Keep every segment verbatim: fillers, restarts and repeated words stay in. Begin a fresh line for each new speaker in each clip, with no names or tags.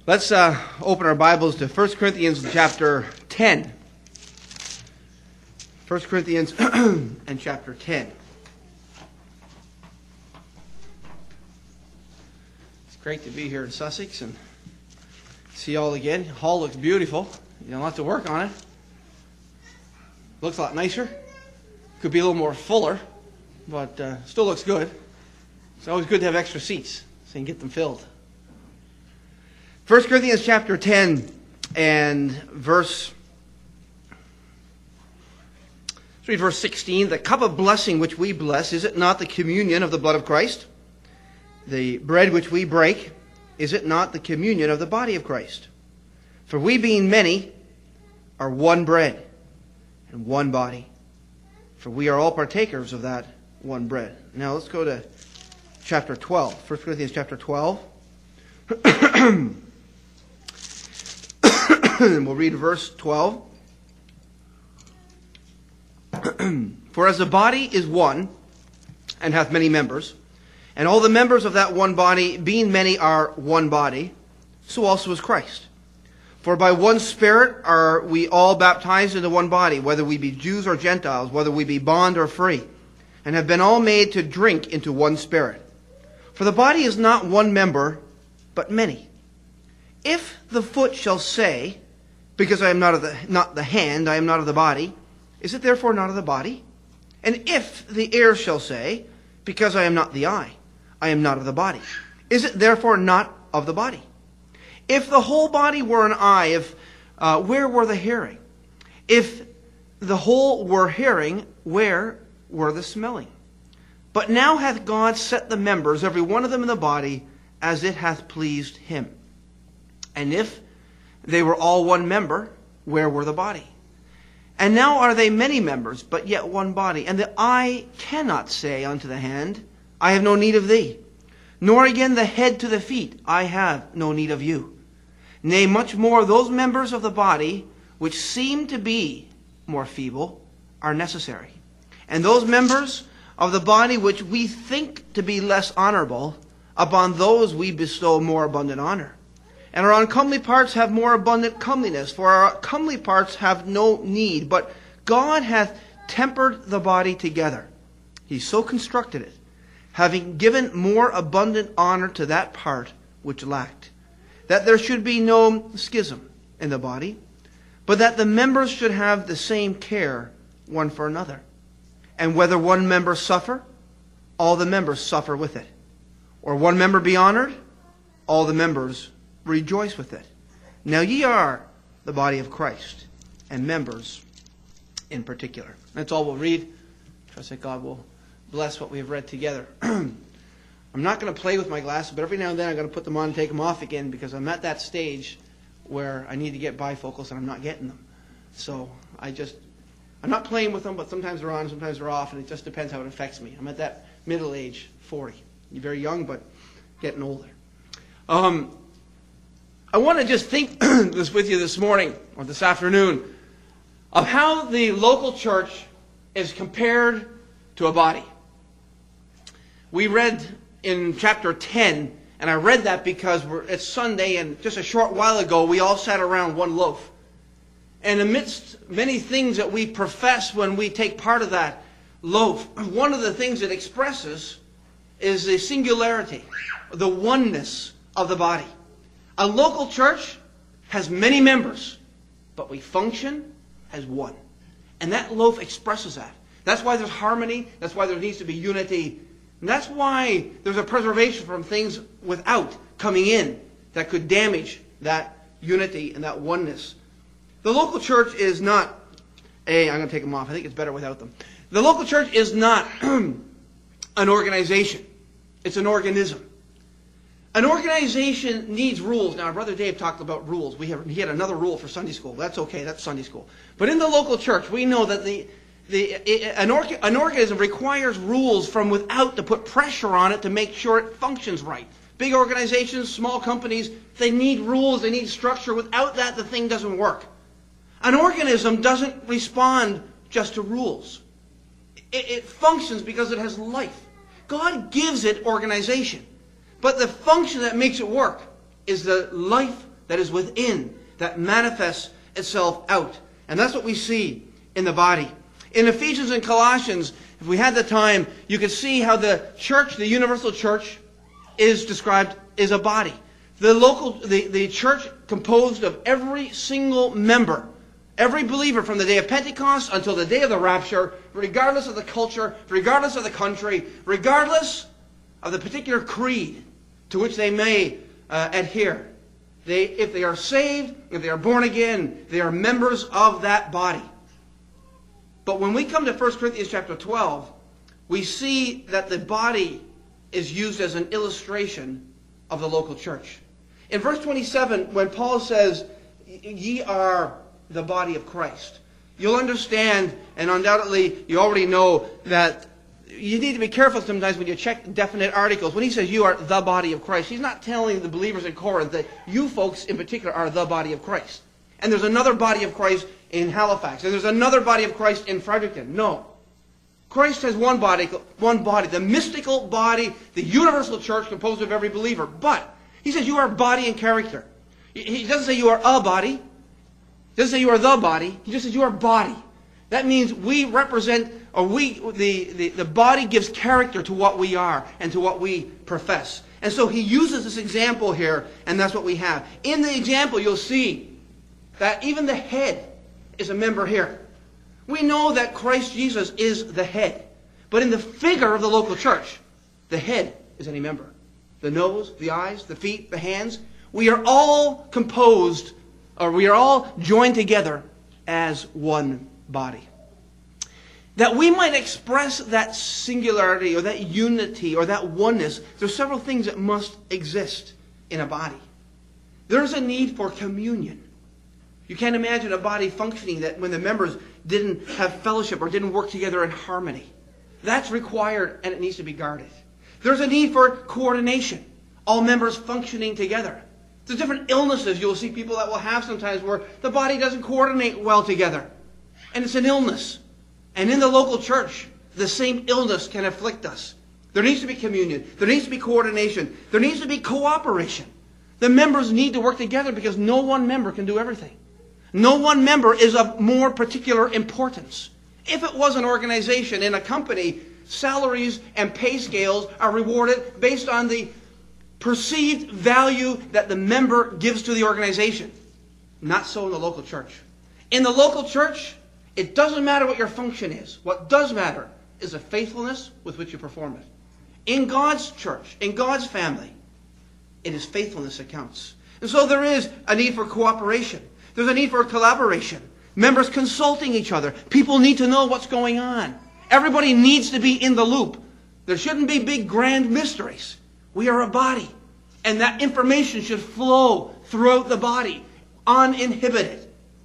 Let's uh, open our Bibles to First Corinthians chapter ten. First Corinthians and chapter ten. It's great to be here in Sussex and see you all again. The hall looks beautiful. You don't have to work on it. Looks a lot nicer. Could be a little more fuller, but uh, still looks good. It's always good to have extra seats so you can get them filled. First Corinthians chapter ten and verse, let's read verse sixteen. The cup of blessing which we bless, is it not the communion of the blood of Christ? The bread which we break, is it not the communion of the body of Christ? For we being many are one bread and one body. For we are all partakers of that one bread. Now let's go to chapter twelve. First Corinthians chapter twelve. And we'll read verse twelve. For as the body is one, and hath many members, and all the members of that one body, being many, are one body, so also is Christ. For by one Spirit are we all baptized into one body, whether we be Jews or Gentiles, whether we be bond or free, and have been all made to drink into one Spirit. For the body is not one member, but many. If the foot shall say, because I am not of the not the hand, I am not of the body, is it therefore not of the body? And if the ear shall say, because I am not the eye, I am not of the body, is it therefore not of the body? If the whole body were an eye, if uh, where were the hearing? If the whole were hearing, where were the smelling? But now hath God set the members, every one of them in the body, as it hath pleased him. And if they were all one member, where were the body? And now are they many members, but yet one body. And the eye cannot say unto the hand, I have no need of thee. Nor again the head to the feet, I have no need of you. Nay, much more, those members of the body which seem to be more feeble are necessary. And those members of the body which we think to be less honorable, upon those we bestow more abundant honor. And our uncomely parts have more abundant comeliness, for our comely parts have no need. But God hath tempered the body together. He so constructed it, having given more abundant honor to that part which lacked, that there should be no schism in the body, but that the members should have the same care one for another. And whether one member suffer, all the members suffer with it. Or one member be honored, all the members rejoice with it. Now ye are the body of Christ, and members in particular. That's all we'll read. Trust that God will bless what we have read together. I'm not going to play with my glasses, but every now and then I'm going to put them on and take them off again, because I'm at that stage where I need to get bifocals and I'm not getting them. So I just, I'm not playing with them, but sometimes they're on, sometimes they're off, and it just depends how it affects me. I'm at that middle age, forty. You're very young, but getting older. Um, I want to just think this with you this morning, or this afternoon, of how the local church is compared to a body. We read in chapter ten, and I read that because we're, it's Sunday, and just a short while ago we all sat around one loaf. And amidst many things that we profess when we take part of that loaf, one of the things it expresses is the singularity, the oneness of the body. A local church has many members, but we function as one. And that loaf expresses that. That's why there's harmony. That's why there needs to be unity. And that's why there's a preservation from things without coming in that could damage that unity and that oneness. The local church is not a, I'm going to take them off. I think it's better without them. The local church is not an organization. It's an organism. An organization needs rules. Now, Brother Dave talked about rules. We have, he had another rule for Sunday school. That's okay. That's Sunday school. But in the local church, we know that the, the an, or, an organism requires rules from without to put pressure on it to make sure it functions right. Big organizations, small companies, they need rules. They need structure. Without that, the thing doesn't work. An organism doesn't respond just to rules. It, it functions because it has life. God gives it organization. But the function that makes it work is the life that is within, that manifests itself out. And that's what we see in the body. In Ephesians and Colossians, if we had the time, you could see how the church, the universal church, is described as a body. The local, the, the church composed of every single member, every believer from the day of Pentecost until the day of the rapture, regardless of the culture, regardless of the country, regardless of the particular creed to which they may uh, adhere. They, if they are saved, if they are born again, they are members of that body. But when we come to First Corinthians chapter twelve, we see that the body is used as an illustration of the local church. In verse twenty-seven, when Paul says, ye are the body of Christ, you'll understand, and undoubtedly you already know, that you need to be careful sometimes when you check definite articles. When he says you are the body of Christ, he's not telling the believers in Corinth that you folks in particular are the body of Christ. And there's another body of Christ in Halifax, and there's another body of Christ in Fredericton. No. Christ has one body, one body, the mystical body, the universal church composed of every believer. But he says you are body and character. He doesn't say you are a body. He doesn't say you are the body. He just says you are body. That means we represent, or we, the, the, the body gives character to what we are and to what we profess. And so he uses this example here, and that's what we have. In the example, you'll see that even the head is a member here. We know that Christ Jesus is the head. But in the figure of the local church, the head is any member. The nose, the eyes, the feet, the hands. We are all composed, or we are all joined together as one body. That we might express that singularity or that unity or that oneness, there's several things that must exist in a body. There's a need for communion. You can't imagine a body functioning that when the members didn't have fellowship or didn't work together in harmony. That's required, and it needs to be guarded. There's a need for coordination. All members functioning together. There's different illnesses you'll see people that will have sometimes where the body doesn't coordinate well together. And it's an illness. And in the local church, the same illness can afflict us. There needs to be communion. There needs to be coordination. There needs to be cooperation. The members need to work together because no one member can do everything. No one member is of more particular importance. If it was an organization in a company, salaries and pay scales are rewarded based on the perceived value that the member gives to the organization. Not so in the local church. In the local church, it doesn't matter what your function is. What does matter is the faithfulness with which you perform it. In God's church, in God's family, it is faithfulness that counts. And so there is a need for cooperation. There's a need for collaboration. Members consulting each other. People need to know what's going on. Everybody needs to be in the loop. There shouldn't be big grand mysteries. We are a body. And that information should flow throughout the body, uninhibited.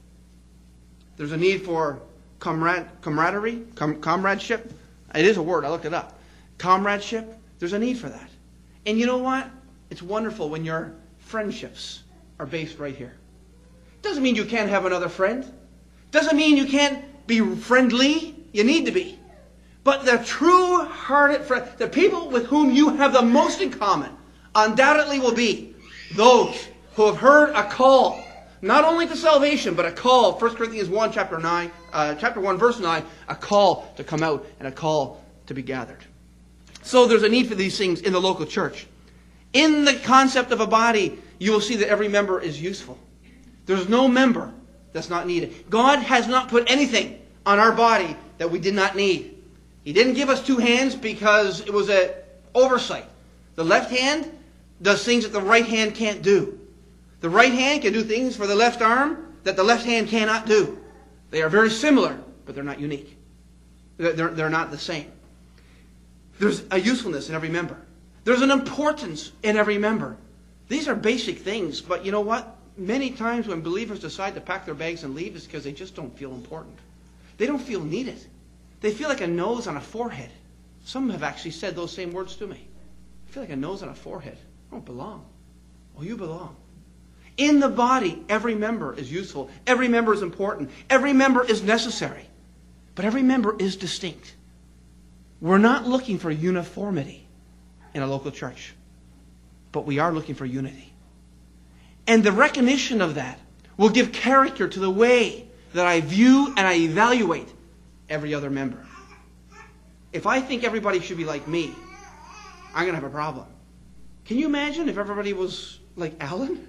There's a need for comrade, camaraderie, com, comradeship. It is a word, I looked it up. Comradeship, there's a need for that. And you know what? It's wonderful when your friendships are based right here. Doesn't mean you can't have another friend. Doesn't mean you can't be friendly. You need to be. But the true-hearted friend, the people with whom you have the most in common, undoubtedly will be those who have heard a call, not only to salvation, but a call, First Corinthians one, chapter nine, uh, chapter one, verse nine, a call to come out and a call to be gathered. So there's a need for these things in the local church. In the concept of a body, you will see that every member is useful. There's no member that's not needed. God has not put anything on our body that we did not need. He didn't give us two hands because it was an oversight. The left hand does things that the right hand can't do. The right hand can do things for the left arm that the left hand cannot do. They are very similar, but they're not unique. They're, they're not the same. There's a usefulness in every member. There's an importance in every member. These are basic things, but you know what? Many times when believers decide to pack their bags and leave, it's because they just don't feel important. They don't feel needed. They feel like a nose on a forehead. Some have actually said those same words to me. I feel like a nose on a forehead. I don't belong. Well, you belong. In the body, every member is useful. Every member is important. Every member is necessary. But every member is distinct. We're not looking for uniformity in a local church. But we are looking for unity. And the recognition of that will give character to the way that I view and I evaluate every other member. If I think everybody should be like me, I'm going to have a problem. Can you imagine if everybody was like Alan?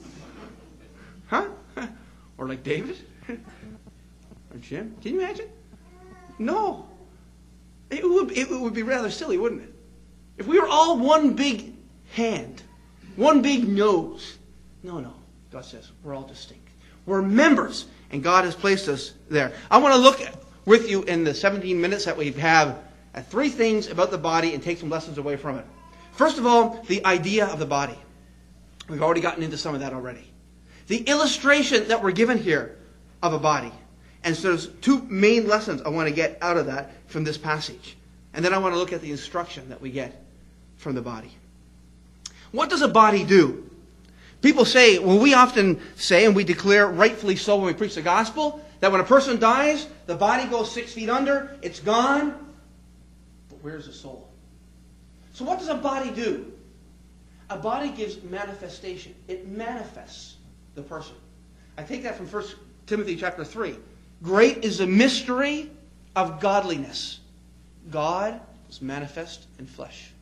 Huh? Or like David? Or Jim? Can you imagine? No. It would, it would be rather silly, wouldn't it? If we were all one big hand, one big nose. No, no. God says we're all distinct. We're members, and God has placed us there. I want to look with you in the seventeen minutes that we have at three things about the body and take some lessons away from it. First of all, the idea of the body. We've already gotten into some of that already. The illustration that we're given here of a body. And so there's two main lessons I want to get out of that from this passage. And then I want to look at the instruction that we get from the body. What does a body do? People say, well, we often say, and we declare rightfully so when we preach the gospel, that when a person dies, the body goes six feet under, it's gone. But where's the soul? So what does a body do? A body gives manifestation. It manifests the person. I take that from First Timothy chapter three. Great is the mystery of godliness. God was manifest in flesh.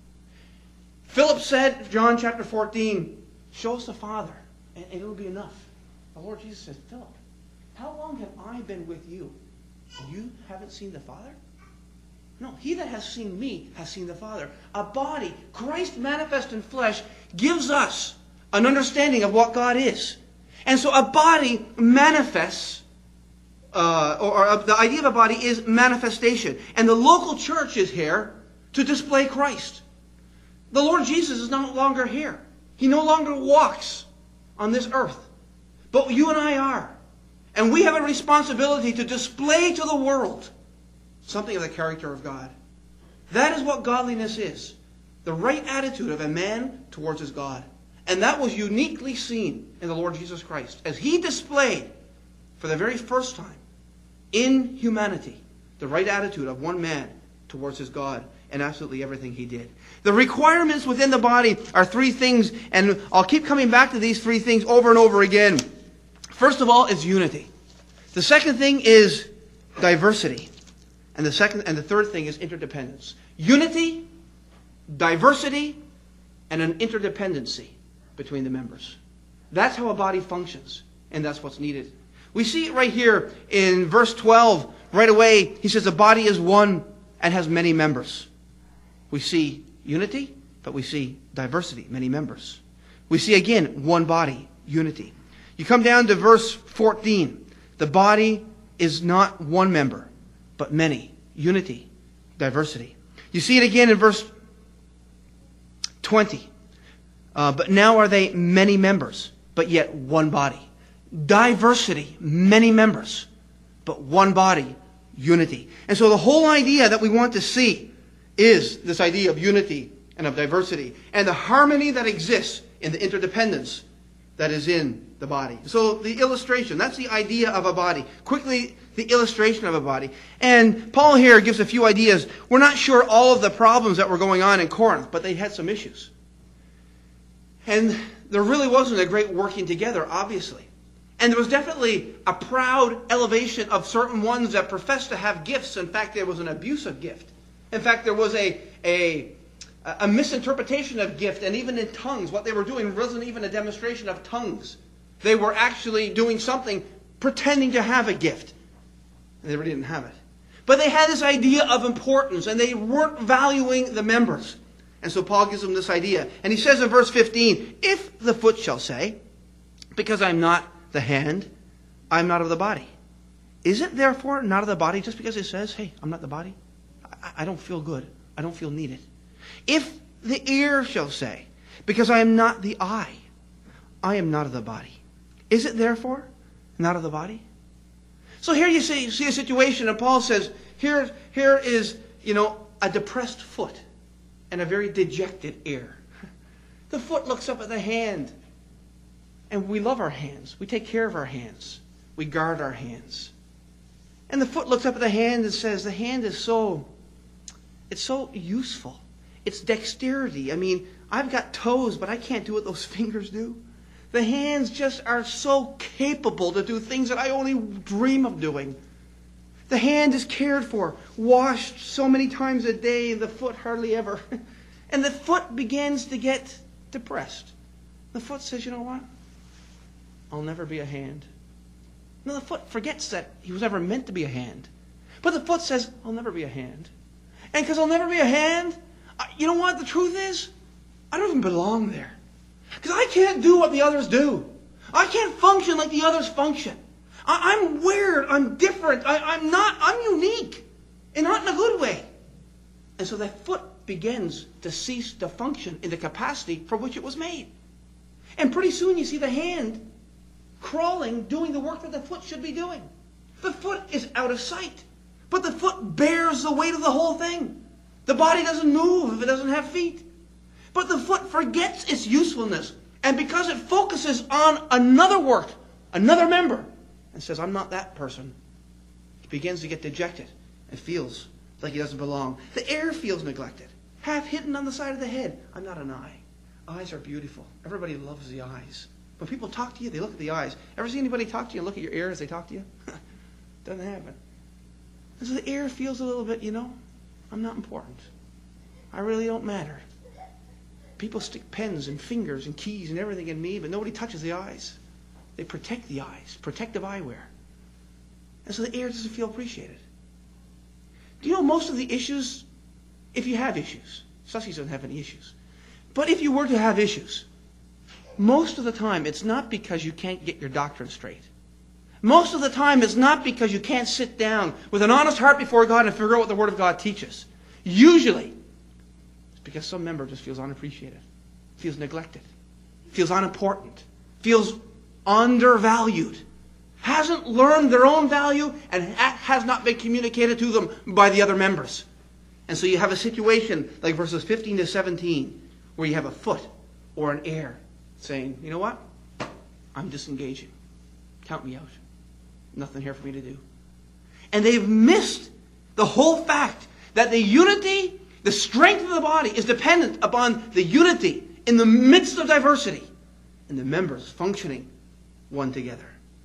Philip said, John chapter fourteen, show us the Father, and it will be enough. The Lord Jesus said, Philip, how long have I been with you? And you haven't seen the Father? No, he that has seen me has seen the Father. A body, Christ manifest in flesh, gives us an understanding of what God is. And so a body manifests, uh, or, or the idea of a body is manifestation. And the local church is here to display Christ. The Lord Jesus is no longer here. He no longer walks on this earth. But you and I are. And we have a responsibility to display to the world something of the character of God. That is what godliness is. The right attitude of a man towards his God. And that was uniquely seen in the Lord Jesus Christ, as he displayed for the very first time in humanity the right attitude of one man towards his God and absolutely everything he did. The requirements within the body are three things, and I'll keep coming back to these three things over and over again. First of all is unity. The second thing is diversity. And the second and the third thing is interdependence. Unity, diversity, and an interdependency between the members. That's how a body functions, and that's what's needed. We see it right here in verse twelve. Right away, he says the body is one and has many members. We see unity, but we see diversity, many members. We see again one body, unity. You come down to verse fourteen. The body is not one member, but many. Unity, diversity. You see it again in verse twenty. Uh, but now are they many members, but yet one body. Diversity, many members, but one body, unity. And so the whole idea that we want to see is this idea of unity and of diversity and the harmony that exists in the interdependence that is in the body. So the illustration, that's the idea of a body. Quickly, the illustration of a body. And Paul here gives a few ideas. We're not sure all of the problems that were going on in Corinth, but they had some issues. And there really wasn't a great working together, obviously. And there was definitely a proud elevation of certain ones that professed to have gifts. In fact, there was an abuse of gift. In fact, there was a, a, a misinterpretation of gift. And even in tongues, what they were doing wasn't even a demonstration of tongues. They were actually doing something, pretending to have a gift. And they really didn't have it. But they had this idea of importance, and they weren't valuing the members. And so Paul gives them this idea. And he says in verse fifteen, if the foot shall say, because I'm not the hand, I'm not of the body. Is it therefore not of the body just because it says, hey, I'm not the body? I, I don't feel good. I don't feel needed. If the ear shall say, because I am not the eye, I am not of the body. Is it therefore not of the body? So here you see, you see a situation, and Paul says, here, here is, you know, a depressed foot and a very dejected ear. The foot looks up at the hand. And we love our hands. We take care of our hands. We guard our hands. And the foot looks up at the hand and says, the hand is so, it's so useful. It's dexterity. I mean, I've got toes, but I can't do what those fingers do. The hands just are so capable to do things that I only dream of doing. The hand is cared for, washed so many times a day, the foot hardly ever. And the foot begins to get depressed. The foot says, you know what? I'll never be a hand. No, the foot forgets that he was ever meant to be a hand. But the foot says, I'll never be a hand. And because I'll never be a hand, you know what the truth is? I don't even belong there. Because I can't do what the others do. I can't function like the others function. I, I'm weird. I'm different. I, I'm not, I'm unique. And not in a good way. And so that foot begins to cease to function in the capacity for which it was made. And pretty soon you see the hand crawling, doing the work that the foot should be doing. The foot is out of sight. But the foot bears the weight of the whole thing. The body doesn't move if it doesn't have feet. But the foot forgets its usefulness. And because it focuses on another work, another member, and says, I'm not that person, he begins to get dejected and feels like he doesn't belong. The ear feels neglected, half hidden on the side of the head. I'm not an eye. Eyes are beautiful. Everybody loves the eyes. When people talk to you, they look at the eyes. Ever see anybody talk to you and look at your ear as they talk to you? Doesn't happen. And so the ear feels a little bit, you know, I'm not important. I really don't matter. People stick pens and fingers and keys and everything in me, but nobody touches the eyes. They protect the eyes, protective eyewear. And so the ear doesn't feel appreciated. Do you know most of the issues, if you have issues, Sussy doesn't have any issues, but if you were to have issues, most of the time it's not because you can't get your doctrine straight. Most of the time it's not because you can't sit down with an honest heart before God and figure out what the Word of God teaches. Usually, it's because some member just feels unappreciated, feels neglected, feels unimportant, feels undervalued, hasn't learned their own value, and has not been communicated to them by the other members. And so you have a situation like verses fifteen to seventeen where you have a foot or an ear saying, you know what? I'm disengaging. Count me out. Nothing here for me to do. And they've missed the whole fact that the unity, the strength of the body is dependent upon the unity in the midst of diversity and the members functioning one together.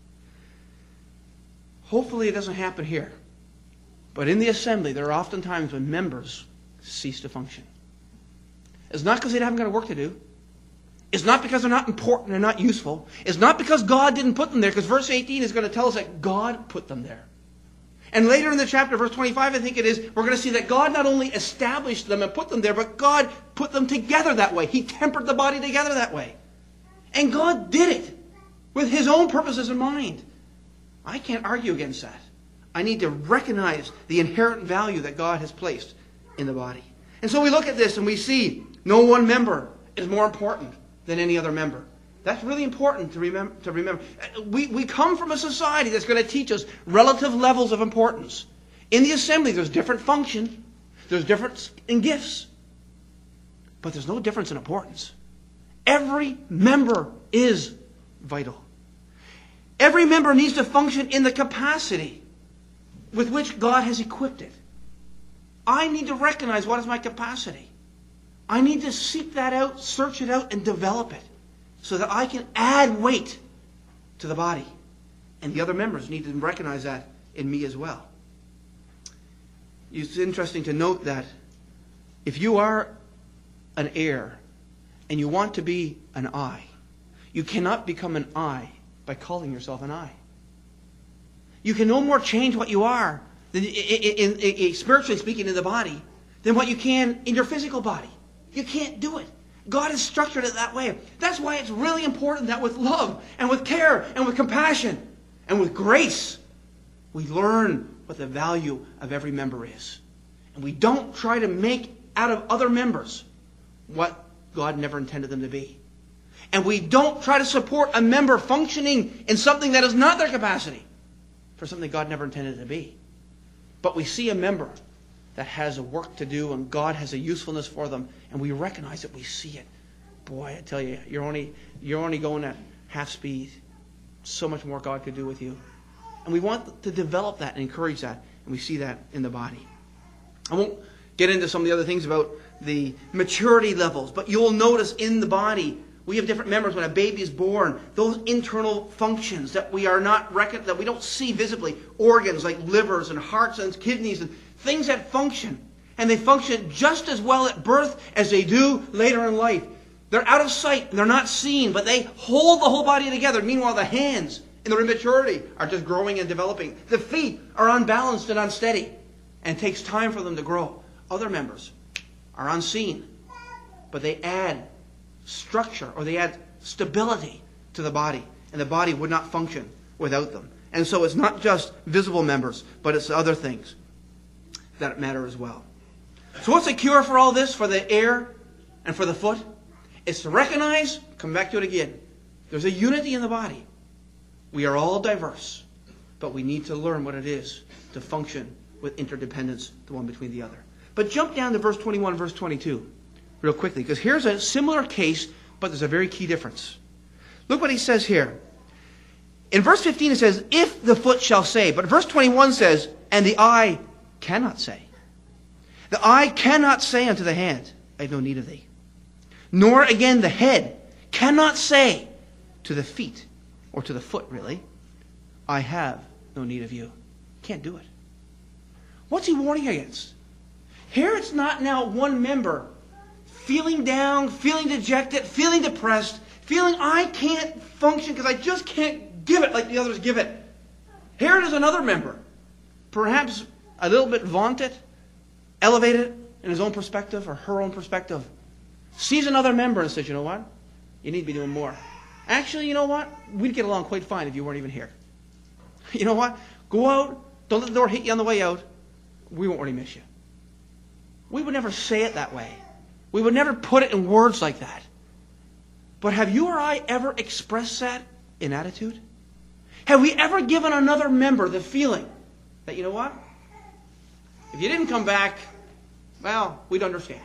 Hopefully it doesn't happen here. But in the assembly, there are often times when members cease to function. It's not because they haven't got work to do. It's not because they're not important or not useful. It's not because God didn't put them there, because verse eighteen is going to tell us that God put them there. And later in the chapter, verse twenty-five, I think it is, we're going to see that God not only established them and put them there, but God put them together that way. He tempered the body together that way. And God did it with His own purposes in mind. I can't argue against that. I need to recognize the inherent value that God has placed in the body. And so we look at this and we see no one member is more important than any other member. That's really important to remember. To remember. We, we come from a society that's going to teach us relative levels of importance. In the assembly, there's different function. There's difference in gifts. But there's no difference in importance. Every member is vital. Every member needs to function in the capacity with which God has equipped it. I need to recognize what is my capacity. I need to seek that out, search it out, and develop it so that I can add weight to the body. And the other members need to recognize that in me as well. It's interesting to note that if you are an ear and you want to be an eye, you cannot become an eye by calling yourself an eye. You can no more change what you are, in, in, in, in, spiritually speaking, in the body, than what you can in your physical body. You can't do it. God has structured it that way. That's why it's really important that with love and with care and with compassion and with grace, we learn what the value of every member is. And we don't try to make out of other members what God never intended them to be. And we don't try to support a member functioning in something that is not their capacity for something God never intended it to be. But we see a member that has a work to do and God has a usefulness for them, and we recognize it, we see it. Boy, I tell you, you're only, you're only going at half speed. So much more God could do with you. And we want to develop that and encourage that, and we see that in the body. I won't get into some of the other things about the maturity levels, but you'll notice in the body We have different members when a baby is born. Those internal functions that we are not reckon, that we don't see visibly, organs like livers and hearts and kidneys and things that function. And they function just as well at birth as they do later in life. They're out of sight and they're not seen, but they hold the whole body together. Meanwhile, the hands in their immaturity are just growing and developing. The feet are unbalanced and unsteady, and it takes time for them to grow. Other members are unseen, but they add structure or they add stability to the body, and the body would not function without them. And so it's not just visible members, but it's other things that matter as well. So what's the cure for all this, for the ear and for the foot? It's to recognize, come back to it again, there's a unity in the body. We are all diverse, but we need to learn what it is to function with interdependence, the one between the other. But jump down to verse twenty-one, verse twenty-two, real quickly, because here's a similar case, but there's a very key difference. Look what he says here. In verse fifteen it says, if the foot shall say, but verse twenty-one says, and the eye cannot say. The eye cannot say unto the hand, I have no need of thee. Nor again the head cannot say to the feet, or to the foot really, I have no need of you. Can't do it. What's he warning against? Here it's not now one member feeling down, feeling dejected, feeling depressed, feeling I can't function because I just can't give it like the others give it. Here it is another member, perhaps a little bit vaunted, elevated in his own perspective or her own perspective, sees another member and says, you know what? You need to be doing more. Actually, you know what? We'd get along quite fine if you weren't even here. You know what? Go out. Don't let the door hit you on the way out. We won't really miss you. We would never say it that way. We would never put it in words like that. But have you or I ever expressed that in attitude? Have we ever given another member the feeling that, you know what? If you didn't come back, well, we'd understand.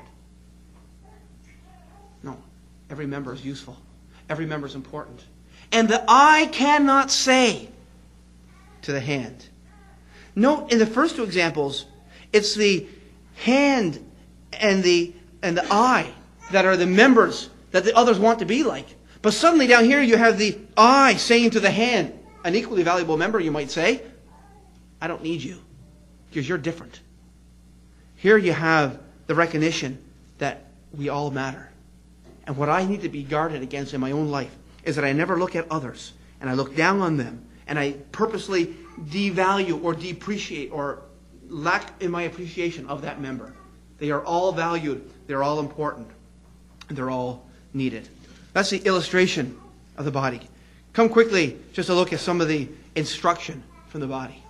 No. Every member is useful. Every member is important. And the eye cannot say to the hand. Note in the first two examples, it's the hand and the and the eye that are the members that the others want to be like. But suddenly down here you have the eye saying to the hand, an equally valuable member you might say, I don't need you because you're different. Here you have the recognition that we all matter. And what I need to be guarded against in my own life is that I never look at others and I look down on them and I purposely devalue or depreciate or lack in my appreciation of that member. They are all valued. They're all important. They're all needed. That's the illustration of the body. Come quickly just to look at some of the instruction from the body.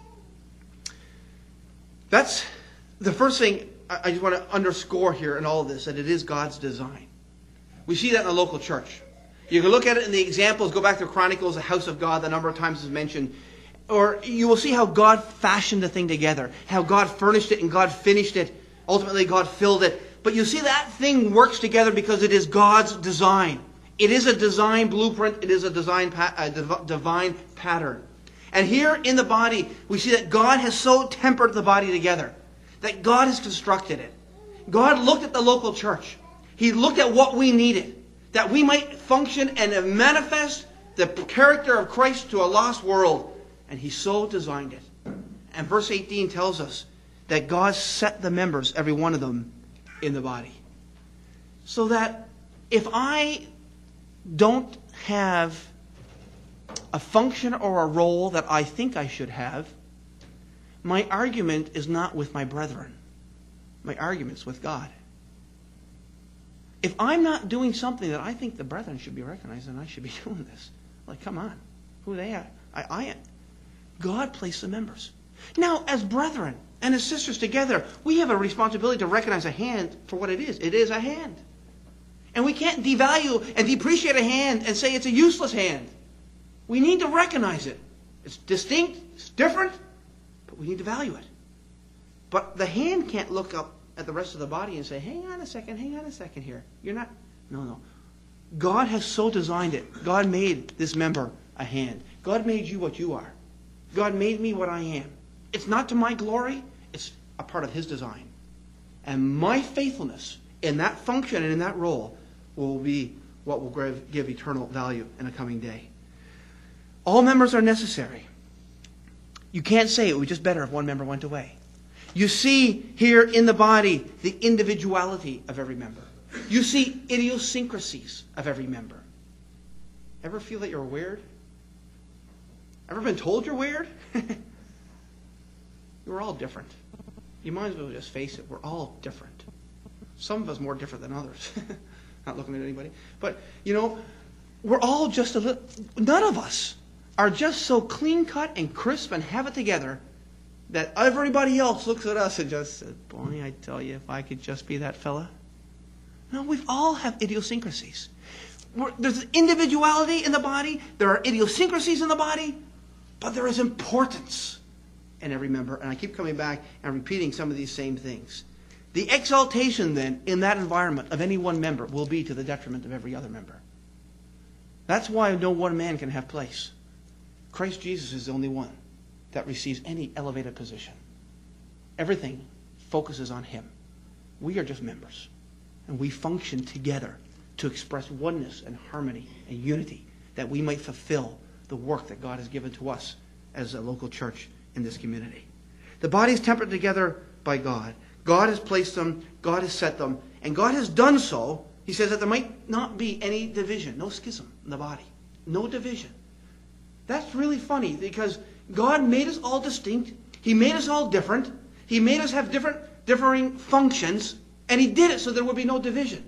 That's the first thing I just want to underscore here in all of this, that it is God's design. We see that in the local church. You can look at it in the examples, go back to Chronicles, the house of God, the number of times it's mentioned. Or you will see how God fashioned the thing together, how God furnished it and God finished it. Ultimately, God filled it. But you see that thing works together because it is God's design. It is a design blueprint. It is a design pa- a div- divine pattern. And here in the body, we see that God has so tempered the body together, that God has constructed it. God looked at the local church. He looked at what we needed, that we might function and manifest the character of Christ to a lost world. And He so designed it. And verse eighteen tells us that God set the members, every one of them, in the body. So that if I don't have a function or a role that I think I should have, my argument is not with my brethren. My argument's with God. If I'm not doing something that I think the brethren should be recognizing, I should be doing this. Like, come on. Who they are? I, I am. God placed the members. Now, as brethren and as sisters together, we have a responsibility to recognize a hand for what it is. It is a hand. And we can't devalue and depreciate a hand and say it's a useless hand. We need to recognize it. It's distinct, it's different, but we need to value it. But the hand can't look up at the rest of the body and say, hang on a second, hang on a second here. You're not... No, no. God has so designed it. God made this member a hand. God made you what you are. God made me what I am. It's not to my glory. It's a part of His design. And my faithfulness in that function and in that role will be what will give, give eternal value in a coming day. All members are necessary. You can't say it would be just better if one member went away. You see here in the body the individuality of every member. You see idiosyncrasies of every member. Ever feel that you're weird? Ever been told you're weird? We're all different. You might as well just face it. We're all different. Some of us more different than others. Not looking at anybody. But, you know, we're all just a little... None of us are just so clean-cut and crisp and have it together that everybody else looks at us and just says, boy, I tell you, if I could just be that fella. No, we all have idiosyncrasies. We're, there's individuality in the body. There are idiosyncrasies in the body. But there is importance in every member. And I keep coming back and repeating some of these same things. The exaltation, then, in that environment of any one member will be to the detriment of every other member. That's why no one man can have place. Christ Jesus is the only one that receives any elevated position. Everything focuses on him. We are just members. And we function together to express oneness and harmony and unity, that we might fulfill the work that God has given to us as a local church in this community. The body is tempered together by God. God has placed them, God has set them, and God has done so. He says that there might not be any division, no schism in the body, no division. That's really funny, because God made us all distinct. He made us all different. He made us have different, differing functions, and he did it so there would be no division.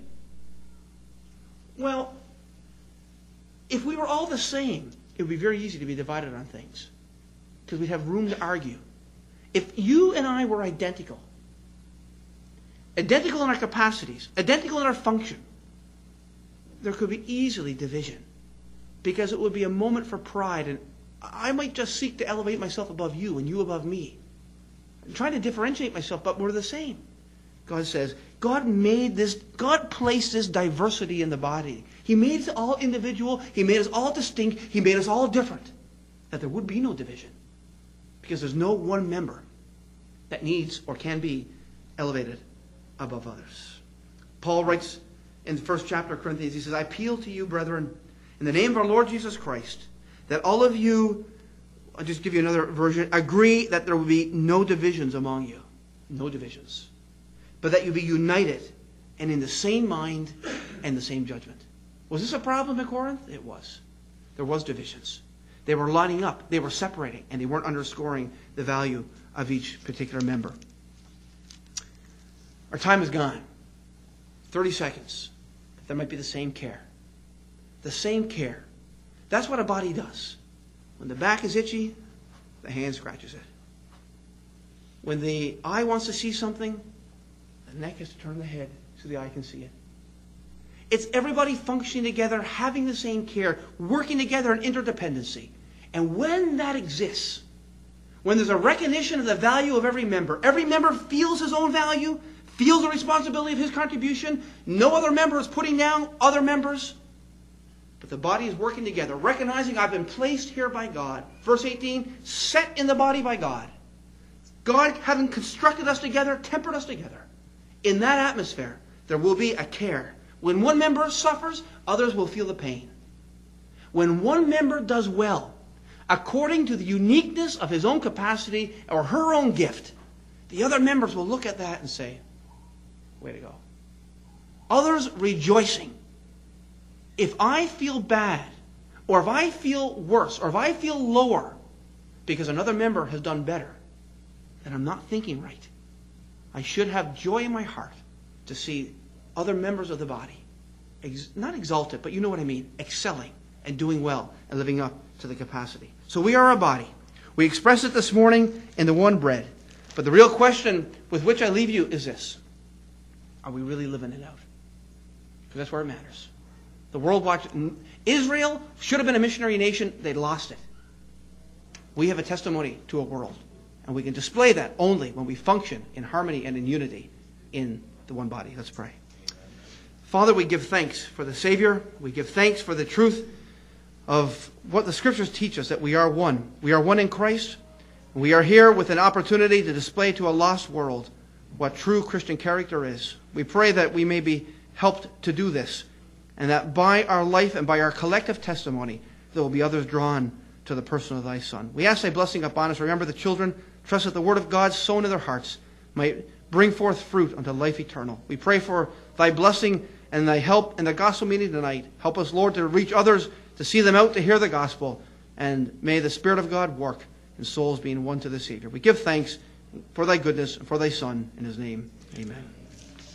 Well, if we were all the same, it would be very easy to be divided on things, because we'd have room to argue. If you and I were identical, identical in our capacities, identical in our function, there could be easily division, because it would be a moment for pride, and I might just seek to elevate myself above you and you above me. I'm trying to differentiate myself, but we're the same. God says, God made this, God placed this diversity in the body. He made us all individual. He made us all distinct. He made us all different. That there would be no division. Because there's no one member that needs or can be elevated above others. Paul writes in the first chapter of Corinthians, he says, I appeal to you, brethren, in the name of our Lord Jesus Christ, that all of you, I'll just give you another version, agree that there will be no divisions among you. No divisions. But that you be united and in the same mind and the same judgment. Was this a problem in Corinth? It was. There was divisions. They were lining up. They were separating. And they weren't underscoring the value of each particular member. Our time is gone. thirty seconds. But there might be the same care. The same care. That's what a body does. When the back is itchy, the hand scratches it. When the eye wants to see something, the neck has to turn the head so the eye can see it. It's everybody functioning together, having the same care, working together in interdependency. And when that exists, when there's a recognition of the value of every member, every member feels his own value, feels the responsibility of his contribution, no other member is putting down other members, but the body is working together, recognizing I've been placed here by God. Verse eighteen, set in the body by God. God, having constructed us together, tempered us together. In that atmosphere, there will be a care. When one member suffers, others will feel the pain. When one member does well, according to the uniqueness of his own capacity or her own gift, the other members will look at that and say, way to go. Others rejoicing. If I feel bad, or if I feel worse, or if I feel lower because another member has done better, then I'm not thinking right. I should have joy in my heart to see other members of the body, ex- not exalted, but you know what I mean, excelling and doing well and living up to the capacity. So we are a body. We expressed it this morning in the one bread. But the real question with which I leave you is this. Are we really living it out? Because that's where it matters. The world watched. Israel should have been a missionary nation. They lost it. We have a testimony to a world. And we can display that only when we function in harmony and in unity in the one body. Let's pray. Father, we give thanks for the Savior. We give thanks for the truth of what the Scriptures teach us, that we are one. We are one in Christ. We are here with an opportunity to display to a lost world what true Christian character is. We pray that we may be helped to do this and that by our life and by our collective testimony, there will be others drawn to the person of thy Son. We ask thy blessing upon us. Remember the children. Trust that the word of God sown in their hearts might bring forth fruit unto life eternal. We pray for thy blessing and thy help in the gospel meeting tonight. Help us, Lord, to reach others, to see them out to hear the gospel. And may the Spirit of God work in souls being won to the Savior. We give thanks for thy goodness and for thy Son. In his name, amen.